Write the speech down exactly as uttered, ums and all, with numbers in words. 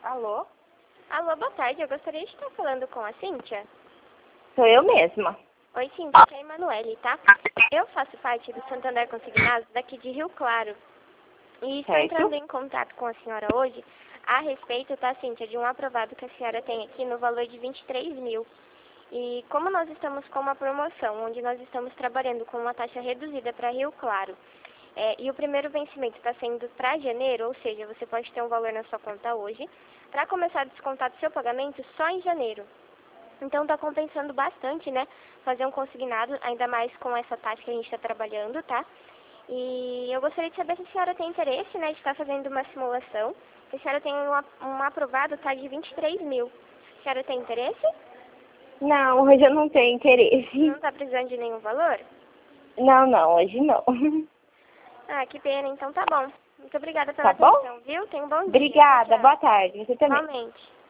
Alô? Alô, boa tarde. Eu gostaria de estar falando com a Cíntia. Sou eu mesma. Oi, Cíntia, aqui é a Emanuele, tá? Eu faço parte do Santander Consignados daqui de Rio Claro. E estou Certo. entrando em contato com a senhora hoje a respeito, tá, Cíntia, de um aprovado que a senhora tem aqui no valor de vinte e três mil. E como nós estamos com uma promoção, onde nós estamos trabalhando com uma taxa reduzida para Rio Claro, é, e o primeiro vencimento está sendo para janeiro, ou seja, você pode ter um valor na sua conta hoje, para começar a descontar do seu pagamento só em janeiro. Então está compensando bastante, né, fazer um consignado, ainda mais com essa taxa que a gente está trabalhando, tá? E eu gostaria de saber se a senhora tem interesse, né, de estar fazendo uma simulação. Se a senhora tem um, um aprovado, tá, de vinte e três mil. A senhora tem interesse? Não, hoje eu não tenho interesse. Não está precisando de nenhum valor? Não, não, hoje não. Ah, que pena, então tá bom. Muito obrigada pela Tá bom? atenção, viu? Tenha um bom dia. Obrigada, Tchau, tchau. boa tarde. Você também. Igualmente.